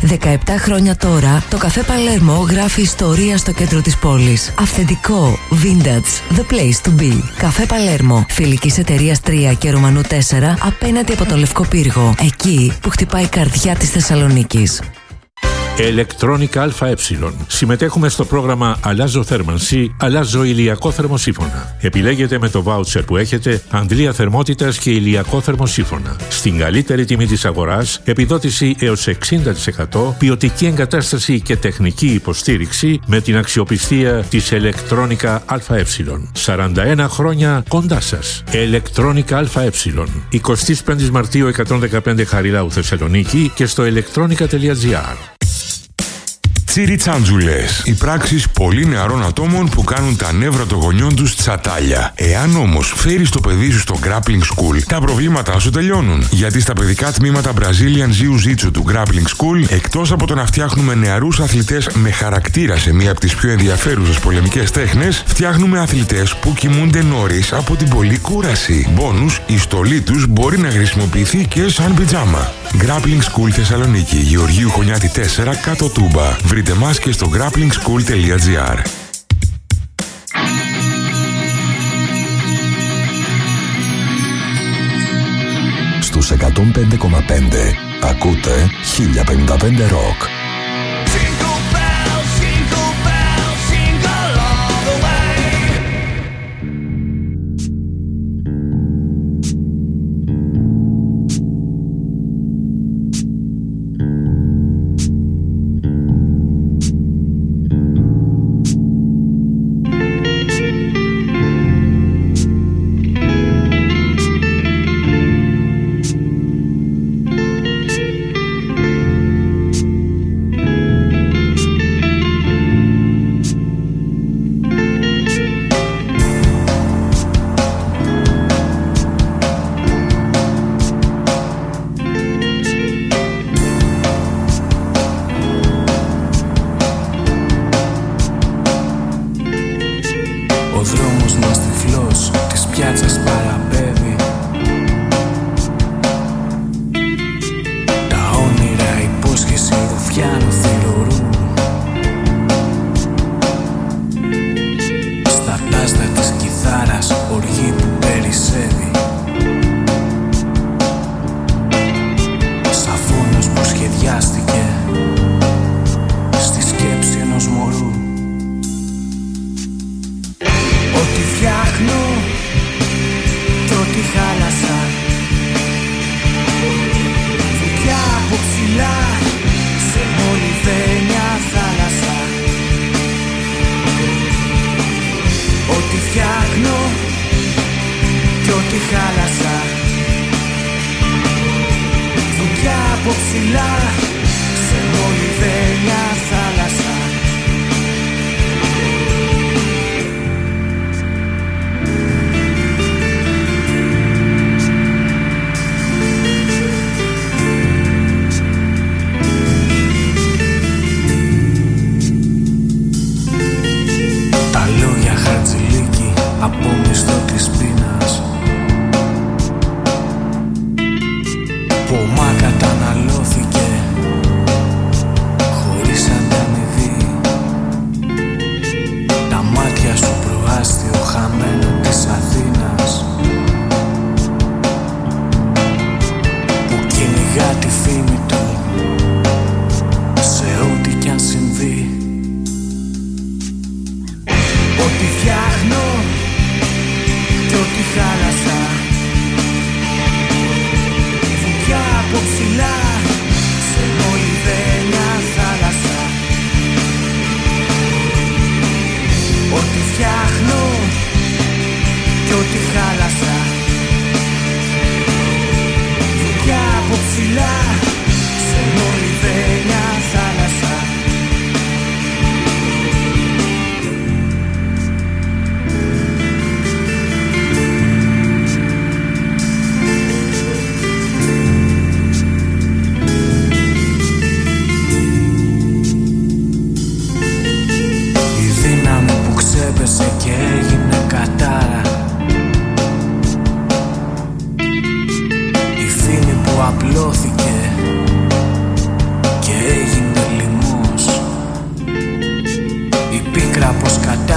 17 χρόνια τώρα, το καφέ Παλέρμο γράφει ιστορία στο κέντρο της πόλης. Αυθεντικό, vintage, the place to be. Καφέ Παλέρμο, φιλικής εταιρείας 3 και Ρουμανού 4, απέναντι από το Λευκό Πύργο. Εκεί που χτυπάει η καρδιά της Θεσσαλονίκης. Electronic ΑΕ. Συμμετέχουμε στο πρόγραμμα Αλλάζω θέρμανση, αλλάζω ηλιακό θερμοσύφωνα. Επιλέγετε με το βάουτσερ που έχετε αντλία θερμότητας και ηλιακό θερμοσύφωνα. Στην καλύτερη τιμή της αγοράς, επιδότηση έως 60%, ποιοτική εγκατάσταση και τεχνική υποστήριξη με την αξιοπιστία της Electronic ΑΕ. 41 χρόνια κοντά σας. Electronic ΑΕ. 25 Μαρτίου 115 Χαριλάου Θεσσαλονίκη και στο electronica.gr. Τσιριτσάντζουλες. Οι πράξεις πολύ νεαρών ατόμων που κάνουν τα νεύρα των γονιών τους τσατάλια. Εάν όμως φέρεις το παιδί σου στο Grappling School, τα προβλήματά σου τελειώνουν. Γιατί στα παιδικά τμήματα Brazilian Jiu-Jitsu του Grappling School, εκτός από το να φτιάχνουμε νεαρούς αθλητές με χαρακτήρα σε μία από τις πιο ενδιαφέρουσες πολεμικές τέχνες, φτιάχνουμε αθλητές που κοιμούνται νωρίς από την πολλή κούραση. Μπόνους, η στολή τους μπορεί να χρησιμοποιηθεί και σαν πιτζάμα. Grappling School Θεσσαλονίκη, Γεωργίου Χωνιάτη 4, κάτω Τούμπα. Βρείτε μας και στο grapplingschool.gr. Στους 105,5 ακούτε 1055 Rock.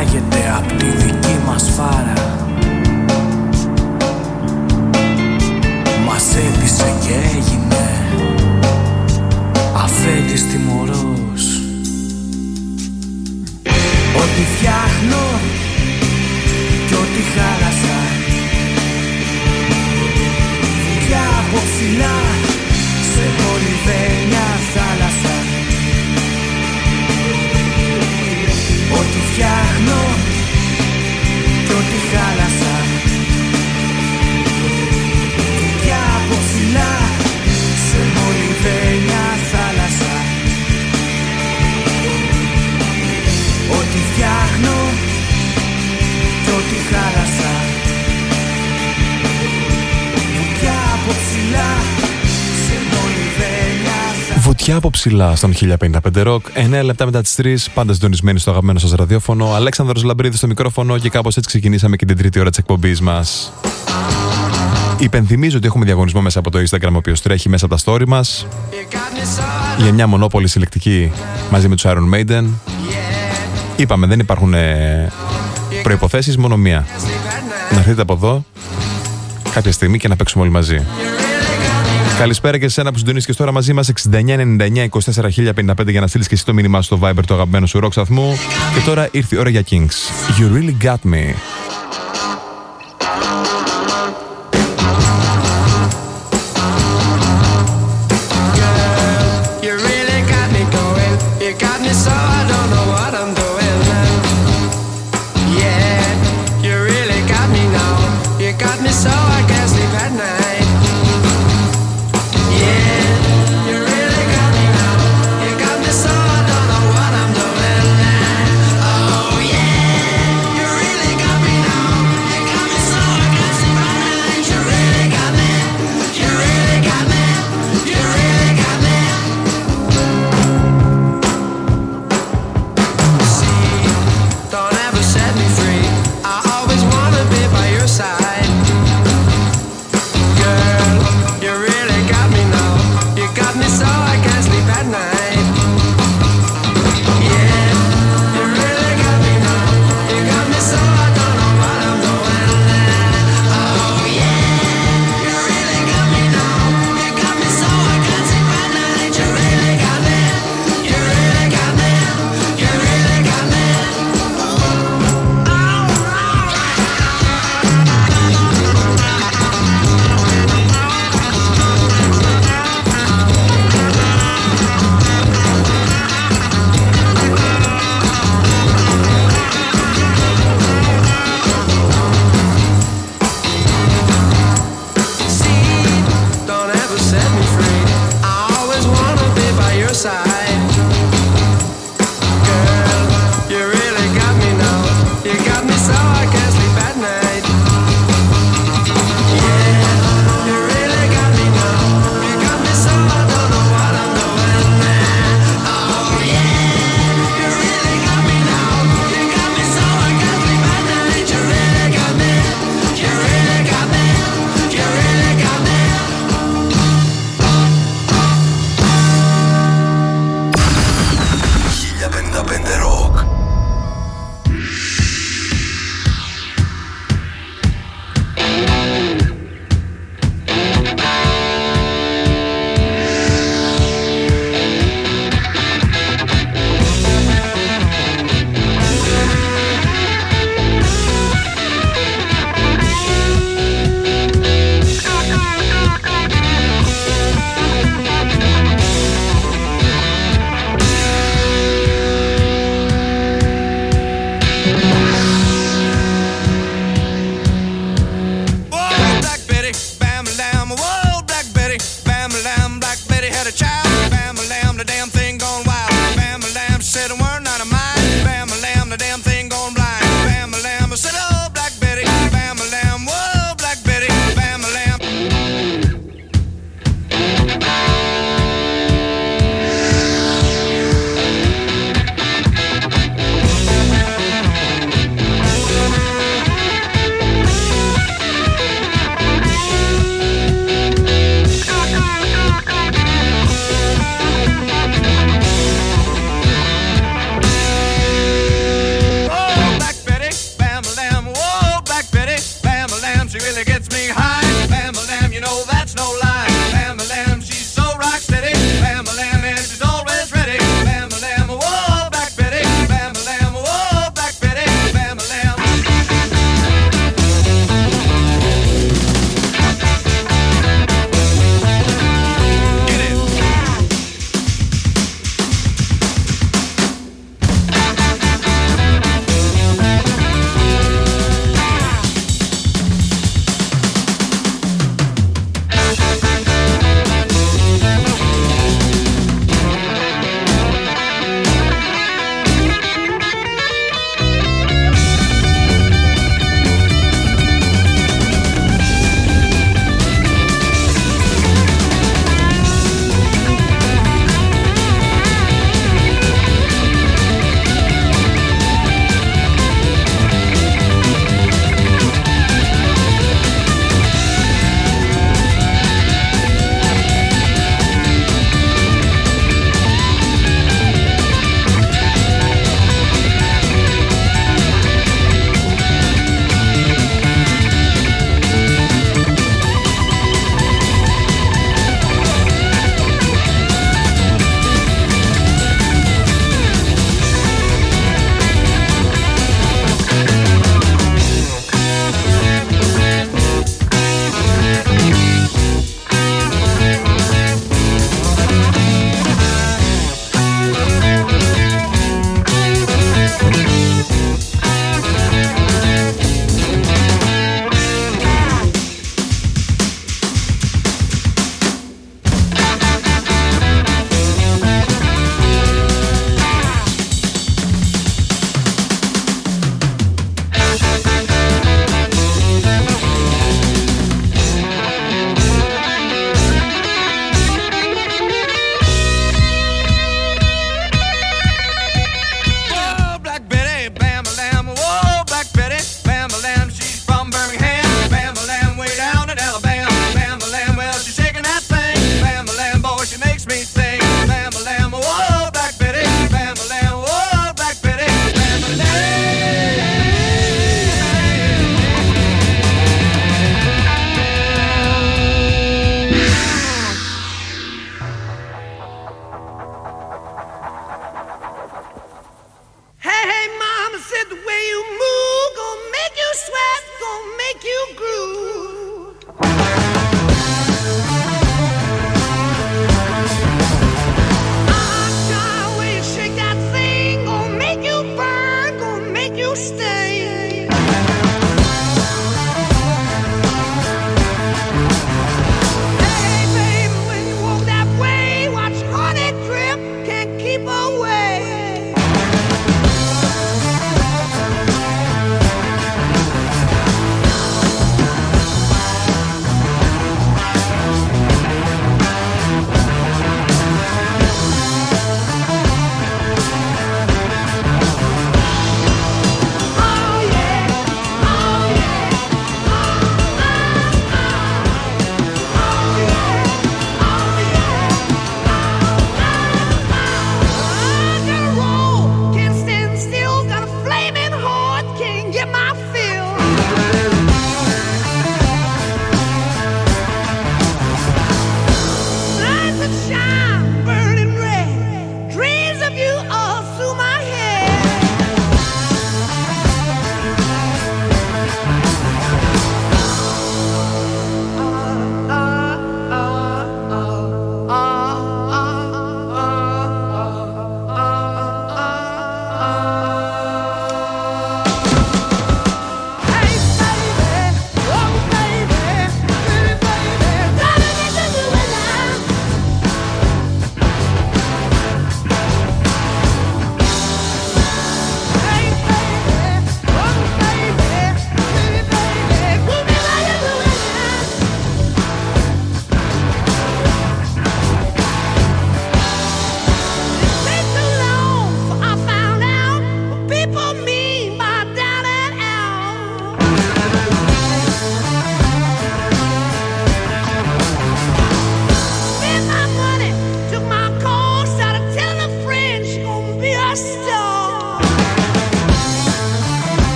πετάγεται απ' τη δική μας φάρα. Μας έπεισε και έγινε αφέντης τιμωρός. Ό,τι φτιάχνω κι ό,τι χάλασα, δουλειά από ψηλά σε μολυβένια θάλασσα. Ό,τι φτιάχνω κι ό,τι χάλασα, δουλειά από ψηλά σε μολυβένια θάλασσα. Ό,τι φτιάχνω κι ό,τι χάλασα, βουτιά από ψηλά σε μολυβένια θάλασσα. Βουτιά από ψηλά στον 1055 Rock, 9 λεπτά μετά τις 3, πάντα συντονισμένοι στο αγαπημένο σας ραδιόφωνο. Αλέξανδρος Λαμπρίδης στο μικρόφωνο και κάπως έτσι ξεκινήσαμε και την τρίτη ώρα της εκπομπής μας. Υπενθυμίζω ότι έχουμε διαγωνισμό μέσα από το Instagram, ο οποίος τρέχει μέσα από τα story μας, για μια μονόπολη συλλεκτική μαζί με τους Iron Maiden. Είπαμε, δεν υπάρχουν προϋποθέσεις, μόνο μία. Να έρθετε από εδώ κάποια στιγμή και να παίξουμε όλοι μαζί. Καλησπέρα και σε ένα που συντονίστηκες τώρα μαζί μας, 6999-24 για να στείλεις και εσύ το μήνυμά στο Viber του αγαπημένου σου rock σταθμού. Και τώρα ήρθε η ώρα για Kings. You really got me.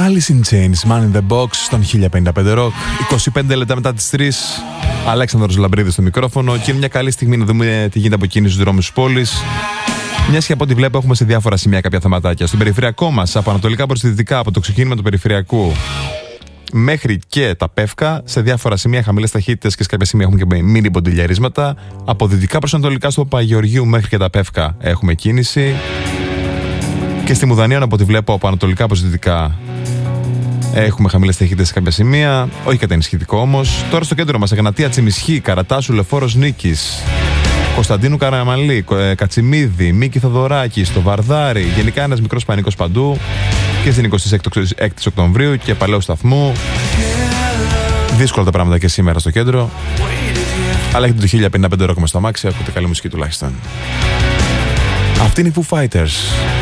Alice in Chains, Man in the Box, στον 1055 Rock. 25 λεπτά μετά τις 3. Αλέξανδρος Λαμπρίδης στο μικρόφωνο. Και είναι μια καλή στιγμή να δούμε τι γίνεται από εκείνη στους δρόμους της πόλης. Μιας και από ό,τι βλέπω, έχουμε σε διάφορα σημεία κάποια θεματάκια. Στον περιφερειακό μας, από ανατολικά προς δυτικά, από το ξεκίνημα του περιφερειακού μέχρι και τα Πεύκα, σε διάφορα σημεία χαμηλές ταχύτητες και σε κάποια σημεία έχουμε και μίνι ποντιλιαρίσματα. Από δυτικά προς ανατολικά, στο Παγεωργίου μέχρι και τα Πεύκα έχουμε κίνηση. Και στη Μουδανία, από ό,τι βλέπω, από ανατολικά προς δυτικά έχουμε χαμηλές ταχύτητες σε κάποια σημεία. Όχι κατά ενισχυτικό όμως. Τώρα στο κέντρο μας, Εγνατία, Τσιμισχή, Καρατάσου, Λεφόρος Νίκης, Κωνσταντίνου Καραμαλή, Κατσιμίδη, Μίκη Θοδωράκη, στο Βαρδάρι. Γενικά ένας μικρός πανικός παντού. Και στην 26η Οκτωβρίου και Παλαιού Σταθμού. Δύσκολα τα πράγματα και σήμερα στο κέντρο. Αλλά έχετε το 1055 Rock μες στο αμάξι, ακούτε καλή μουσική τουλάχιστον. Αυτή είναι οι Foo Fighters.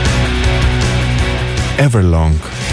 Everlong.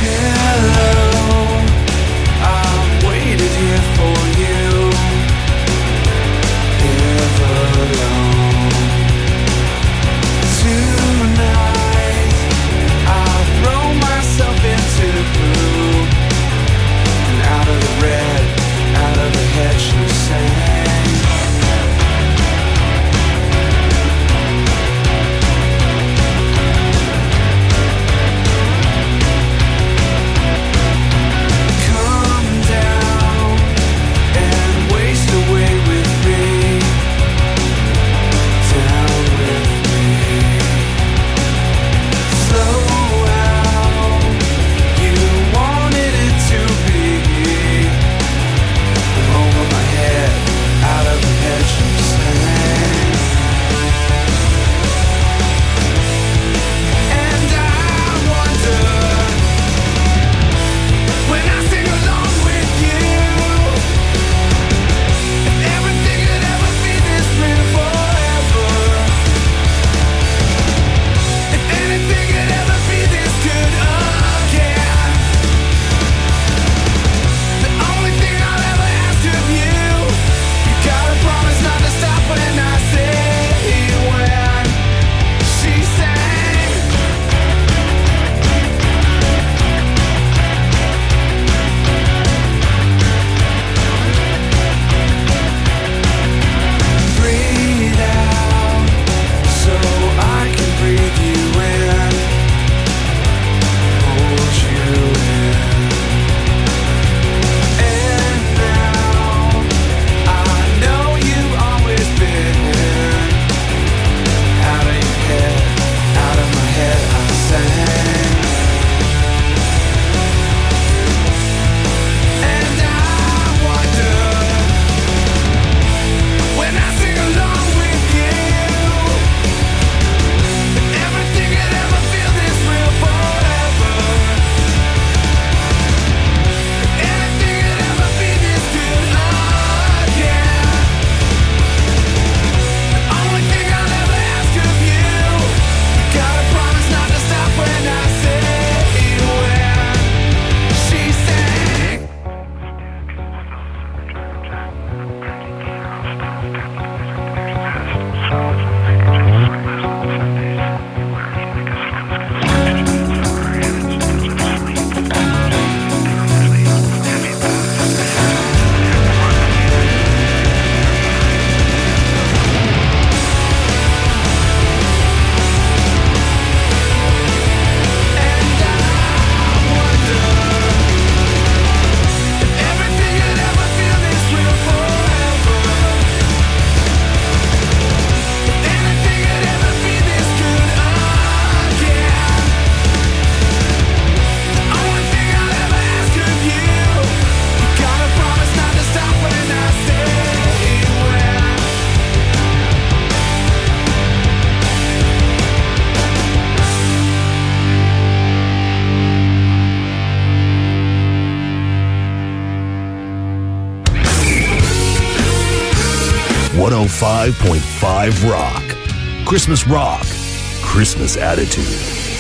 Rock. Christmas rock. Christmas attitude.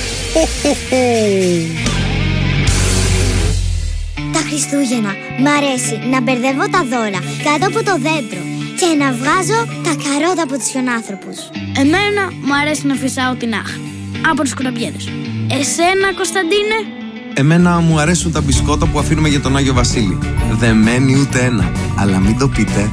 Τα Χριστούγεννα μ' αρέσει να μπερδεύω τα δώρα κάτω από το δέντρο και να βγάζω τα καρότα από τους χιονάνθρωπους. Εμένα μου αρέσει να φυσάω την άχνη από τους κουραμπιέδες. Εσένα, Κωνσταντίνε? Εμένα μου αρέσουν τα μπισκότα που αφήνουμε για τον Άγιο Βασίλη. Δεν μένει ούτε ένα, αλλά μην το πείτε.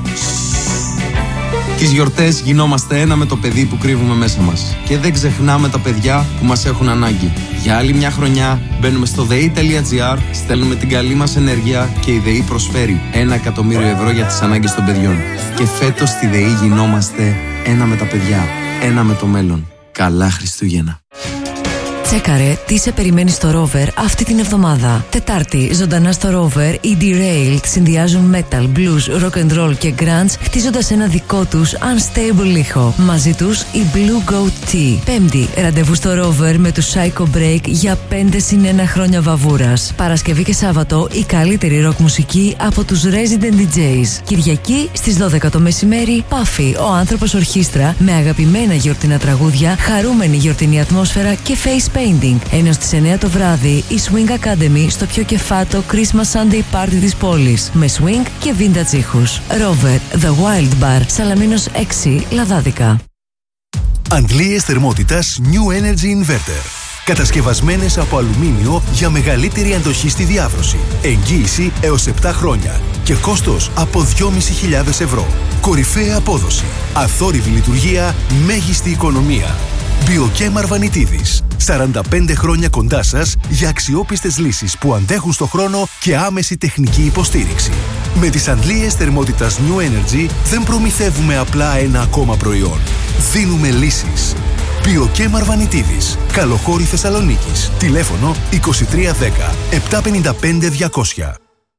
Τις γιορτές γινόμαστε ένα με το παιδί που κρύβουμε μέσα μας. Και δεν ξεχνάμε τα παιδιά που μας έχουν ανάγκη. Για άλλη μια χρονιά μπαίνουμε στο dei.gr, στέλνουμε την καλή μας ενέργεια και η ΔΕΗ προσφέρει 1 εκατομμύριο ευρώ για τις ανάγκες των παιδιών. Και φέτος στη ΔΕΗ γινόμαστε ένα με τα παιδιά, ένα με το μέλλον. Καλά Χριστούγεννα. Τσέκαρε τι σε περιμένει στο Rover αυτή την εβδομάδα. Τετάρτη, ζωντανά στο Rover, οι Derailed συνδυάζουν metal, blues, rock and roll και grunge, χτίζοντας ένα δικό τους unstable ήχο. Μαζί τους η Blue Goat Tea. Πέμπτη, ραντεβού στο Rover με τους Psycho Break για 5+1 χρόνια βαβούρας. Παρασκευή και Σάββατο η καλύτερη rock μουσική από τους Resident DJs. Κυριακή στις 12 το μεσημέρι, Puffy, ο άνθρωπος ορχήστρα με αγαπημένα γιορτινά τραγούδια, χαρούμενη γιορτινή ατμόσφαιρα και face painting. Ενώ στις 9 το βράδυ η Swing Academy στο πιο κεφάτο Christmas Sunday Party της πόλης με swing και vintage ήχους. Rover, The Wild Bar, Σαλαμίνος 6, Λαδάδικα. Αντλίες θερμότητας New Energy Inverter. Κατασκευασμένες από αλουμίνιο για μεγαλύτερη αντοχή στη διάβρωση. Εγγύηση έως 7 χρόνια και κόστος από 2.500 ευρώ. Κορυφαία απόδοση, αθόρυβη λειτουργία, μέγιστη οικονομία. Biochem Αρβανιτίδης. 45 χρόνια κοντά σας για αξιόπιστες λύσεις που αντέχουν στο χρόνο και άμεση τεχνική υποστήριξη. Με τις αντλίες θερμότητας New Energy δεν προμηθεύουμε απλά ένα ακόμα προϊόν. Δίνουμε λύσεις. Biochem Αρβανιτίδης. Καλοχώρη Θεσσαλονίκης. Τηλέφωνο 2310 755 200.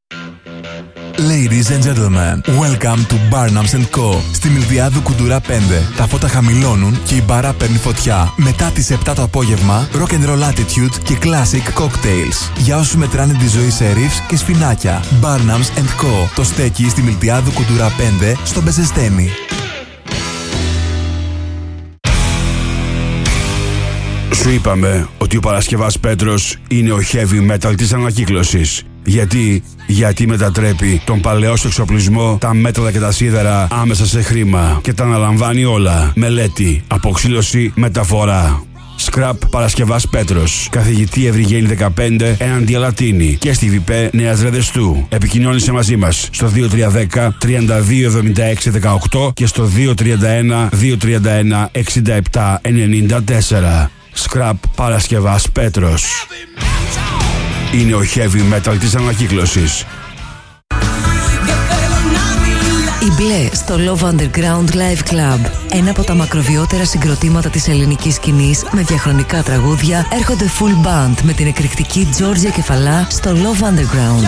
Ladies and gentlemen, welcome to Barnums & Co. Στη Μιλδιάδου Κουντουρά 5. Τα φώτα χαμηλώνουν και η μπάρα παίρνει φωτιά. Μετά τις 7 το απόγευμα, rock and roll attitude και classic cocktails. Για όσους μετράνε τη ζωή σε ριφς και σφινάκια. Barnums & Co. Το στέκει στη Μιλδιάδου Κουντουρά 5 στο Μπεζεστένι. Σου είπαμε ότι ο Παρασκευάς Πέτρος είναι ο heavy metal της ανακύκλωσης. Γιατί μετατρέπει τον παλαιό εξοπλισμό, τα μέταλλα και τα σίδερα άμεσα σε χρήμα και τα αναλαμβάνει όλα. Μελέτη, αποξήλωση, μεταφορά. Scrap Παρασκευάς Πέτρος. Καθηγητή Ευρυγένη 15 έναντι Αλατίνη και στη ΒΠ Νέας Ρεδεστού. Επικοινώνησε μαζί μας στο 2310 3276 18 και στο 231 231 67 94. Scrap Παρασκευάς Πέτρος. Είναι ο heavy metal της ανακύκλωσης. Η Μπλε στο Love Underground Live Club. Ένα από τα μακροβιότερα συγκροτήματα της ελληνικής σκηνής με διαχρονικά τραγούδια έρχονται full band με την εκρηκτική Τζόρτζια Κεφαλά στο Love Underground.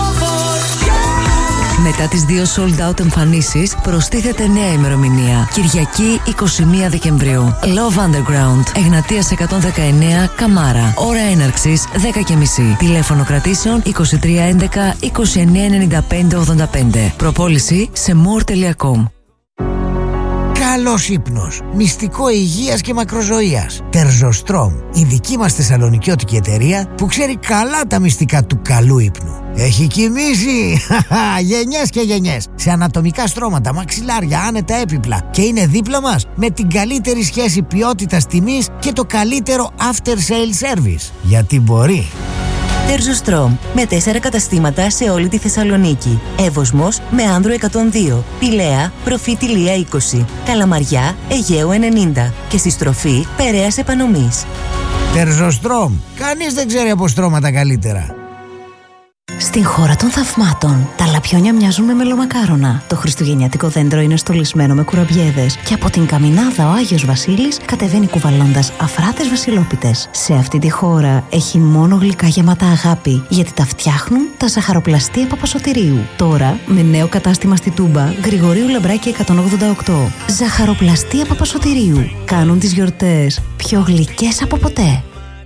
Μετά τις 2 sold out εμφανίσεις προστίθεται νέα ημερομηνία. Κυριακή 21 Δεκεμβρίου. Love Underground. Εγνατίας 119 Καμάρα. Ώρα έναρξης 10:30. Τηλέφωνο κρατήσεων 2311 2995 85. Προπόληση σε more.com. Καλός ύπνος, μυστικό υγείας και μακροζωίας. Τερζοστρόμ, η δική μας θεσσαλονικιώτικη εταιρεία που ξέρει καλά τα μυστικά του καλού ύπνου. Έχει κοιμήσει γενιές και γενιές σε ανατομικά στρώματα, μαξιλάρια, άνετα έπιπλα και είναι δίπλα μας με την καλύτερη σχέση ποιότητας τιμής και το καλύτερο after sale service. Γιατί μπορεί. Τερζοστρόμ με 4 καταστήματα σε όλη τη Θεσσαλονίκη. Εύωσμος με Άνδρο 102, Πηλαία, Προφήτηλία 20, Καλαμαριά, Αιγαίου 90 και στη στροφή Περαίας Επανομής. Τερζοστρόμ, κανείς δεν ξέρει από στρώματα καλύτερα. Στην χώρα των θαυμάτων, τα λαπιόνια μοιάζουν με μελομακάρονα. Το χριστουγεννιάτικο δέντρο είναι στολισμένο με κουραμπιέδες. Και από την Καμινάδα ο Άγιος Βασίλης κατεβαίνει κουβαλώντας αφράτες βασιλόπιτες. Σε αυτή τη χώρα έχει μόνο γλυκά γεμάτα αγάπη, γιατί τα φτιάχνουν τα ζαχαροπλαστεία Παπασωτηρίου. Τώρα με νέο κατάστημα στη Τούμπα, Γρηγορίου Λαμπράκη 188. Ζαχαροπλαστεία Παπασωτηρίου. Κάνουν τις γιορτές πιο γλυκές από ποτέ.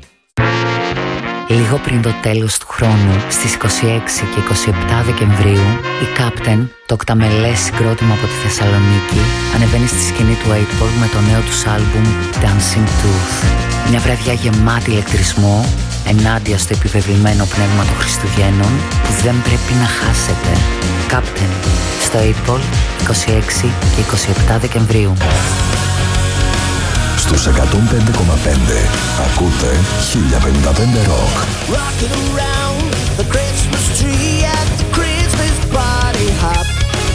Λίγο πριν το τέλος του χρόνου, στις 26 και 27 Δεκεμβρίου, η Captain, το οκταμελές συγκρότημα από τη Θεσσαλονίκη, ανεβαίνει στη σκηνή του 8ball με το νέο τους άλμπουμ Dancing Tooth. Μια βραδιά γεμάτη ηλεκτρισμό, ενάντια στο επιβεβλημένο πνεύμα των Χριστουγέννων, που δεν πρέπει να χάσετε. Captain, στο 8ball, 26 και 27 Δεκεμβρίου. στους 105,5. Ακούτε 1055 Rock. Rocking around the Christmas tree at the Christmas party hop.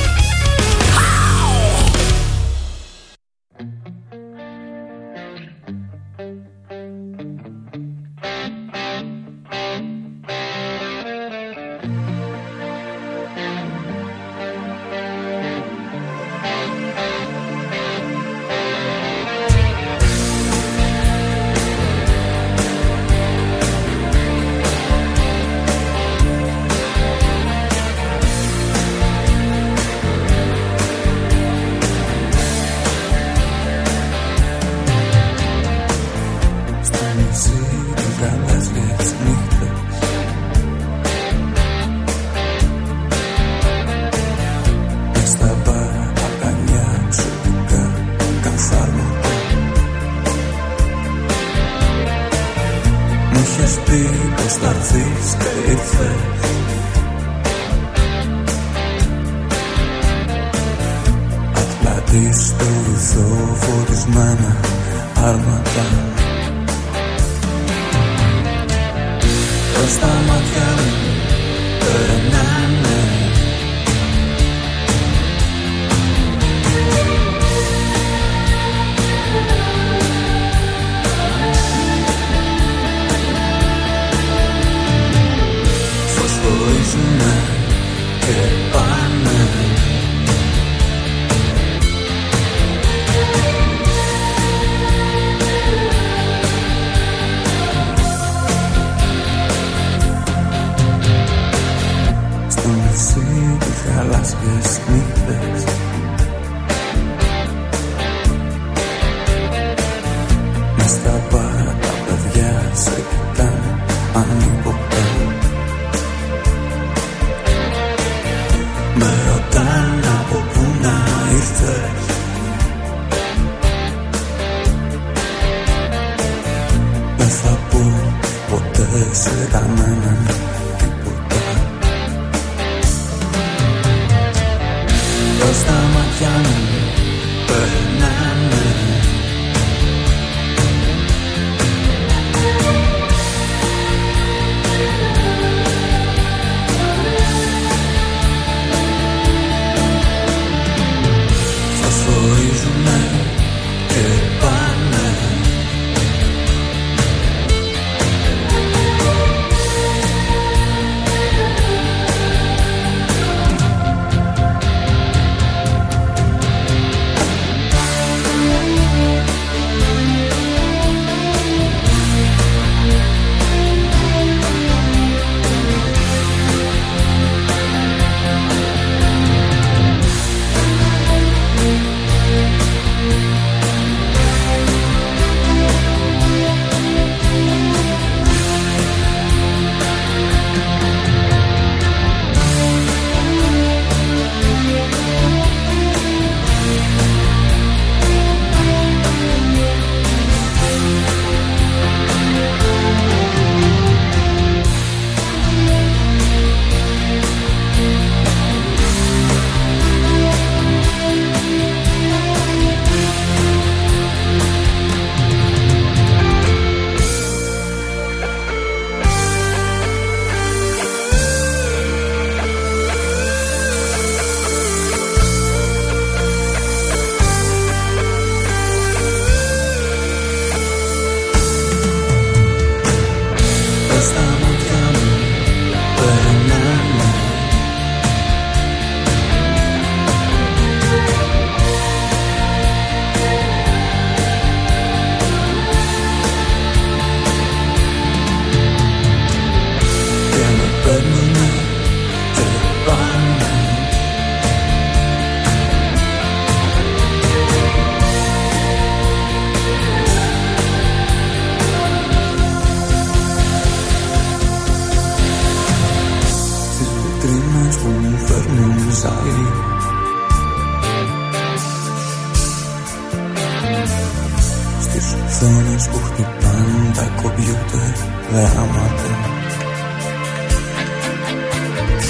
οθόνες που χτυπάνε τα κομπιούτερ γράμματα.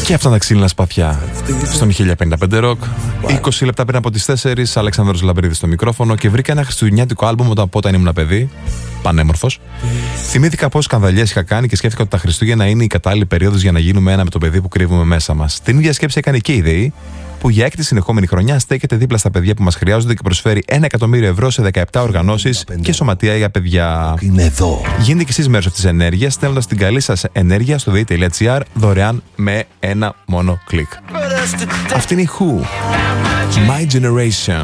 Και αυτά τα ξύλινα σπαθιά στον 1055 Rock. 20 λεπτά πριν από τις 4, Αλέξανδρος Λαμπρίδης στο μικρόφωνο και βρήκα ένα χριστουγεννιάτικο άλμπουμ όταν ήμουν παιδί. Πανέμορφος. Θυμήθηκα πόσες σκανδαλιές είχα κάνει και σκέφτηκα ότι τα Χριστούγεννα είναι η κατάλληλη περίοδος για να γίνουμε ένα με το παιδί που κρύβουμε μέσα μας. Την ίδια σκέψη έκανε και η ΔΕΗ, που για έκτη συνεχόμενη χρονιά στέκεται δίπλα στα παιδιά που μας χρειάζονται και προσφέρει 1 εκατομμύριο ευρώ σε 17 οργανώσεις και σωματεία για παιδιά. Είναι εδώ. Γίνετε κι εσείς μέρος αυτής της ενέργειας, στέλνοντας την καλή σας ενέργεια στο dei.gr δωρεάν με ένα μόνο κλικ. Αυτή είναι η Who, My Generation.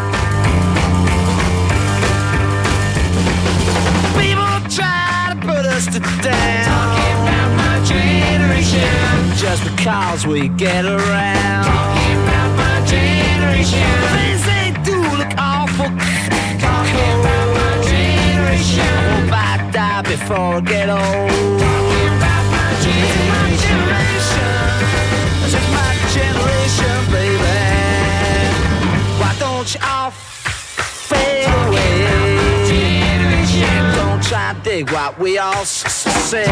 Talking about my generation, just because we get around. Talking about my generation, things they do look awful. Talking about my generation, I hope I die before I get old. Talking about my generation, this is my generation, baby. Why don't you all fade away? Don't try to dig what we all say.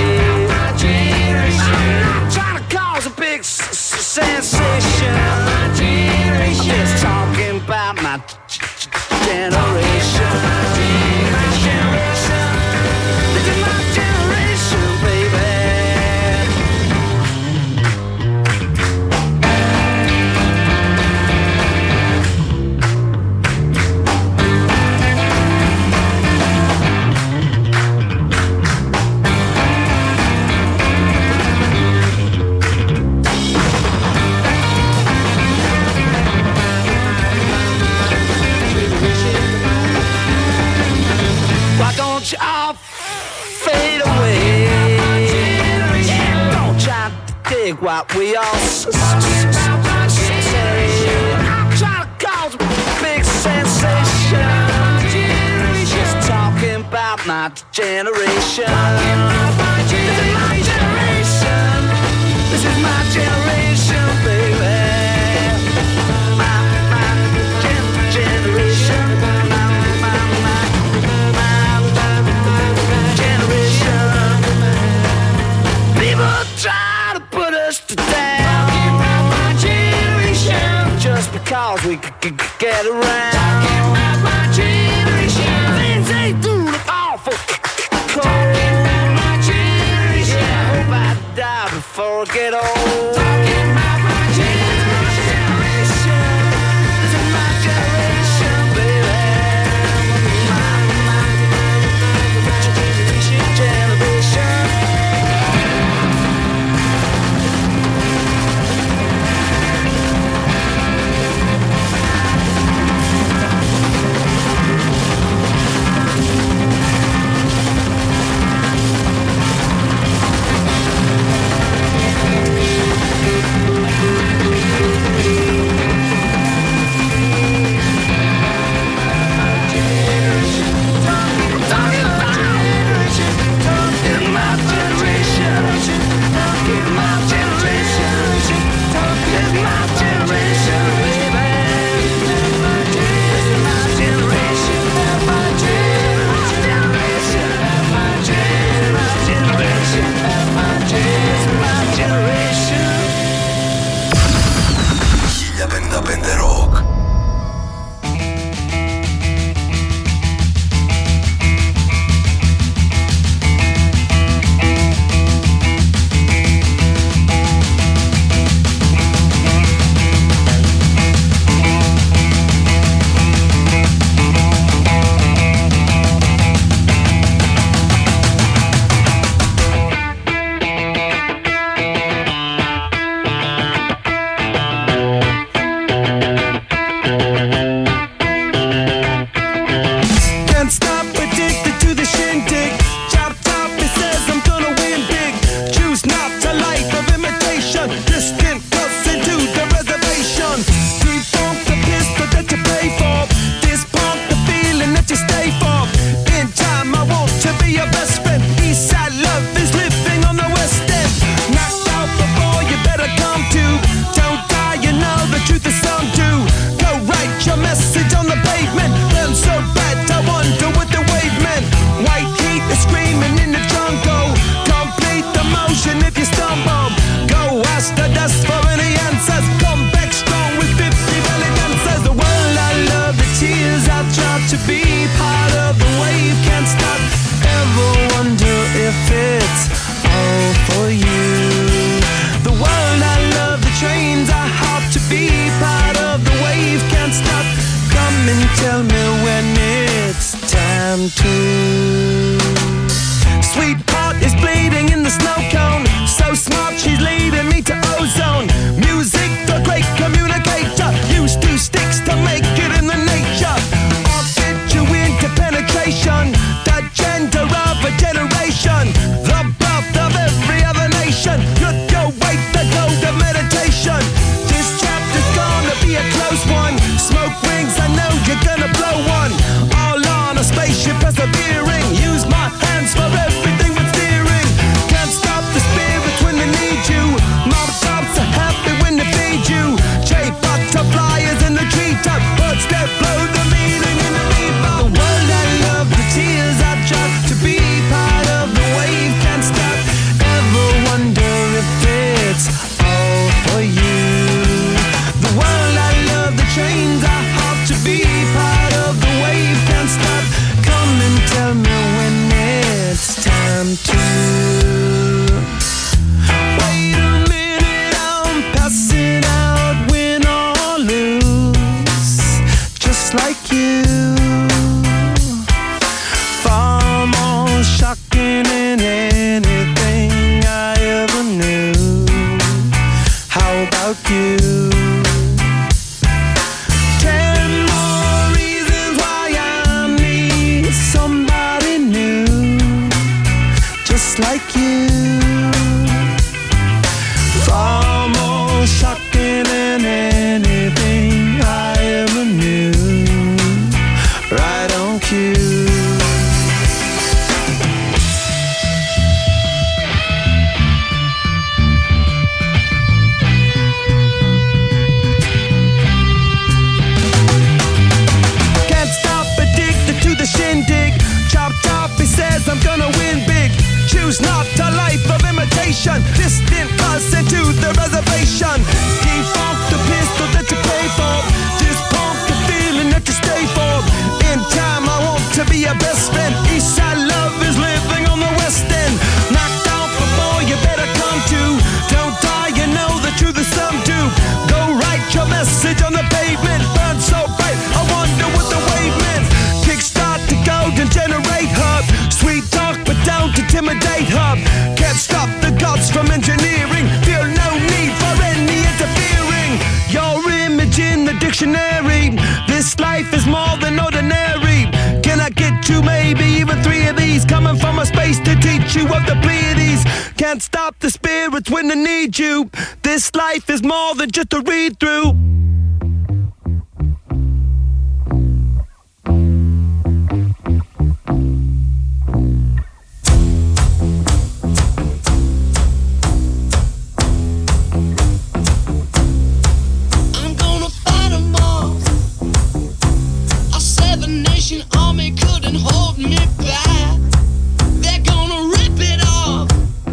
I'm not trying to cause a big sensation. I'm just talking about my generation. My generation. This is my generation, baby. You all fade away. Yeah, don't try to dig what we all say. I'm trying to cause a big sensation. Just talking about my generation. This is my generation. This is my generation, baby. My generation. Try to put us to down. Talking about my generation, just because we could get around. Talking about my generation, things they do look awful cold. Talking about my generation, I hope I die before I get old. Talking about my generation. snow cone. So smart, she's leading me to ozone. Music, the great communicator. Used two sticks to make it in the nature. I'll fit you into penetration. The gender of a generation. The birth of every other nation. Look your way to go to meditation. This chapter's gonna be a close one. Smoke rings, I know you're gonna blow one. All on a spaceship persevering. Use my hands for everything but steering. Can't stop the spirits when they need you. Mob tops are happy when they feed you. J butterflies in the treetop. Birds that blow the meaning in the meatball. The world I love, the tears I drop. To be part of the wave can't stop. Ever wonder if it's all for you? The world I love, the trains I hop. To be part of the wave can't stop. Come and tell me when it's time to. Wait a minute, I'm passing out, win or lose, just like you. Far more shocking than anything I ever knew. How about you? 10 more reasons why I need somebody new, just like you. Far more shocking than anything I ever knew. Right on cue. Can't stop, addicted to the shindig. Chop top, he says I'm gonna win big. Choose not a life of imitation. Distant us into the reservation. Defunct the pistol that you pay for. This punk the feeling that you stay for. In time I want to be your best friend. Eastside love is living on the west end. Knocked out before you better come to. Don't die, you know the truth is some do. Go write your message on the pavement. Burn so bright, I wonder what the wave meant. Kickstart the golden generate hub. Sweet talk but don't intimidate hub. Can't stop the gods from engineering. Feel no need for any interfering. Your image in the dictionary. This life is more than ordinary. Can I get you maybe even 3 of these? Coming from a space to teach you of the Pleiades. Can't stop the spirits when they need you. This life is more than just a read through. I'm gonna fight 'em all. A 7-nation army couldn't hold me back. They're gonna rip it off,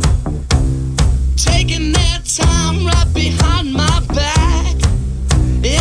taking their time right behind my back.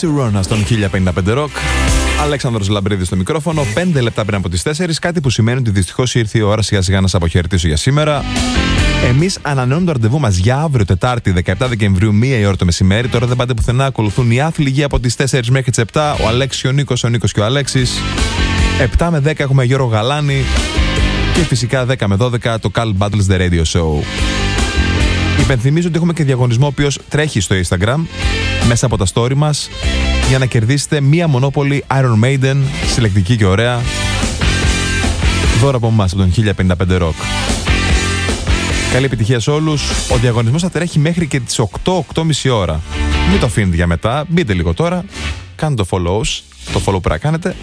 Stacy Rona στον 1055 Rock. Αλέξανδρος Λαμπρίδης στο μικρόφωνο. 5 λεπτά πριν από τις 4. Κάτι που σημαίνει ότι δυστυχώς ήρθε η ώρα σιγά σιγά να σας αποχαιρετήσω για σήμερα. Εμείς ανανεώνουμε το ραντεβού μας για αύριο Τετάρτη 17 Δεκεμβρίου, 1 η ώρα το μεσημέρι. Τώρα δεν πάτε πουθενά. Ακολουθούν οι άθληγοι από τις 4 μέχρι τις 7. Ο Αλέξης και ο Νίκος και ο Αλέξης. 7 με 10 έχουμε Γιώργο Γαλάνη. Και φυσικά 10 με 12 το Carl Battles The Radio Show. Υπενθυμίζω ότι έχουμε και διαγωνισμό ο οποίος τρέχει στο Instagram μέσα από τα story μας για να κερδίσετε μία μονόπολη Iron Maiden, συλλεκτική και ωραία, δώρα από εμάς από τον 1055 Rock. Καλή επιτυχία σε όλους. Ο διαγωνισμός θα τρέχει μέχρι και τις 8-8.30 ώρα. Μην το αφήνετε για μετά, μπείτε λίγο τώρα, κάντε το follow που πρέπει να κάνετε.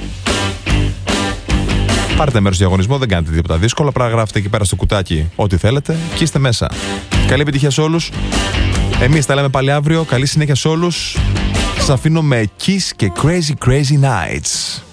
Πάρτε μέρος στο διαγωνισμό, δεν κάνετε τίποτα δύσκολο. Απλά γράφετε εκεί πέρα στο κουτάκι ό,τι θέλετε και είστε μέσα. Καλή επιτυχία σε όλους. Εμείς τα λέμε πάλι αύριο. Καλή συνέχεια σε όλους. Σας αφήνω με Kiss και Crazy Crazy Nights.